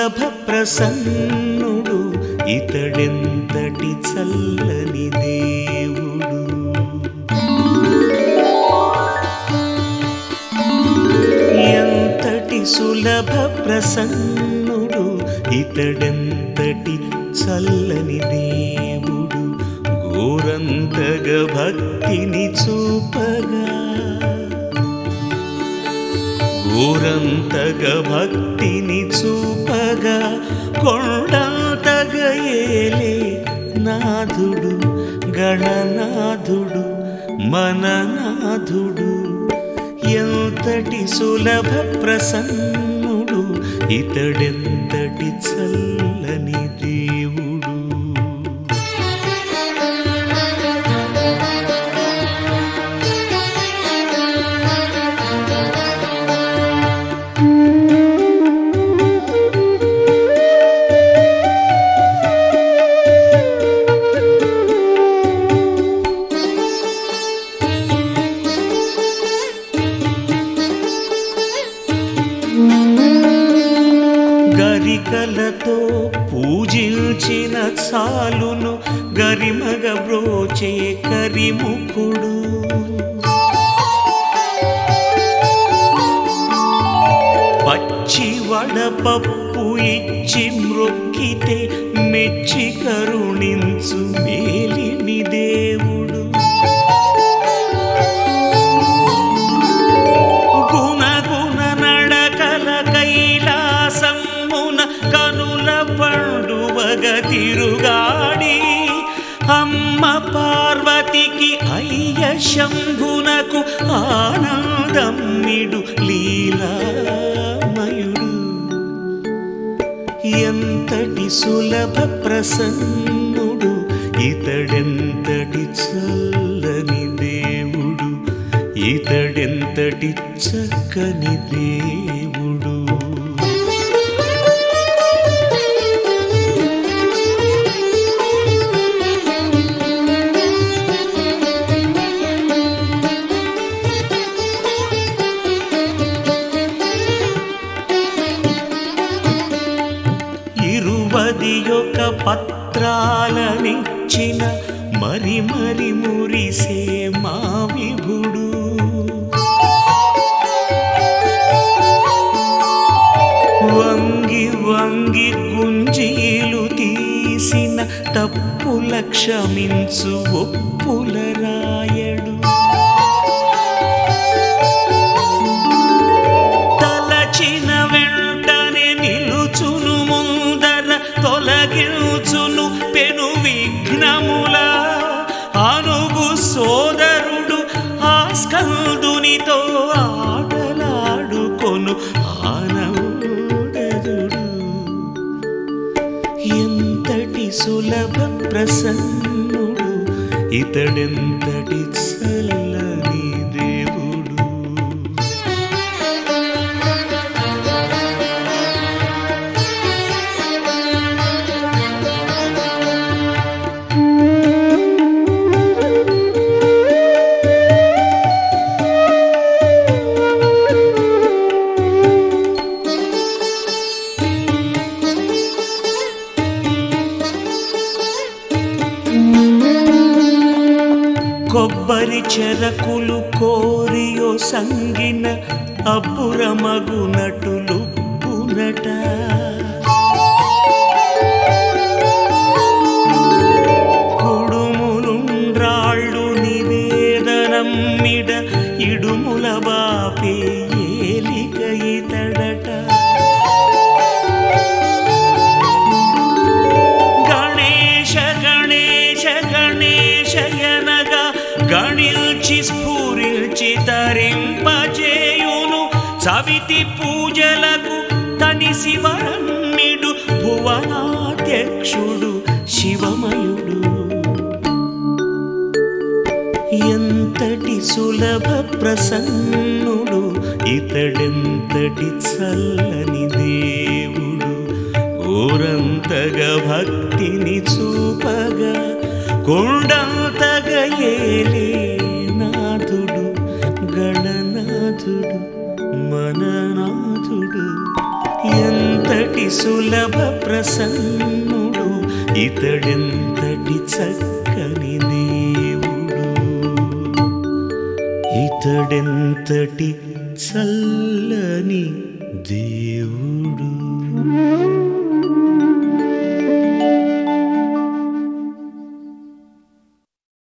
సులభ ప్రసన్నుడు ఇతడెంతటి చల్లని దేవుడు. ఎంతటి సులభ ప్రసన్నుడు ఇతడెంతటి చల్లని దేవుడు. ఘోరంతగా భక్తిని చూపగా, ఘోరంతగా భక్తిని చూపగా, కొండంతగా ఏలే నాథుడు, గణనాథుడు, మననాథుడు. ఎంతటి సులభ ప్రసన్నుడు ఇతడెంతటి చల్లని దేవుడు. గరికలతో పూజించిన చాలును గరిమగ బ్రోచే కరిముఖుడు. పచ్చి వడపప్పు ఇచ్చి మ్రొక్కితే మెచ్చి కరుణించు మేలిమి దేవుడు. గుణగుణ నడకల కైలాసమున కనుల పండువగ తిరుగాడి, అమ్మ పార్వతికి అయ్య శంభునకు ఆనందమ్మిడు లీలామయుడు. ఎంతటి సులభ ప్రసన్నుడు ఇతడెంతటి చల్లని దేవుడు, ఇతడెంతటి చక్కని దేవుడు. ఒక పత్రాలనిచ్చిన మరి మరి మురిసే మా విభుడు. వంగి వంగి గుంజీలు తీసిన తప్పుల క్షమించు ఒప్పుల రాయడు. తలచిన వెంటనే నిలుచును ముందర, తొలగించును పెను విఘ్నముల. అనుగు సోదరుడు ఆ స్కందునితో ఆటలాడుకొను ఆనందదుడు. ఎంతటి సులభ ప్రసన్నుడు ఇతడెంతటి చల్లని దేవుడు. కొబ్బరి చెరకులు కోరియో సంగిన అబ్బురమగునటులు పునట. కుడుములుండ్రాళ్ళు నివేదనమ్మిడ ఇడుముల బాపే ఏలిక ఇతడట. గణేశ గణేశ గణేశయనగా గణిల్చి స్ఫురిల్చి తరింపజేయును. చవితి పూజలకు తనిసి వరమ్మిడు భువనాధ్యక్షుడు శివమయుడు. ఎంతటి సులభ ప్రసన్నుడు ఇతడెంతటి చల్లని దేవుడు. ఘోరంతగా భక్తిని చూపగా, కొండంతగా ఏలే నాథుడు, గణనాథుడు, మననాథుడు. ఎంతటి సులభ ప్రసన్నుడు, ఇతడెంతటి చక్కని దేవుడు, ఇతడెంతటి చల్లని దేవుడు.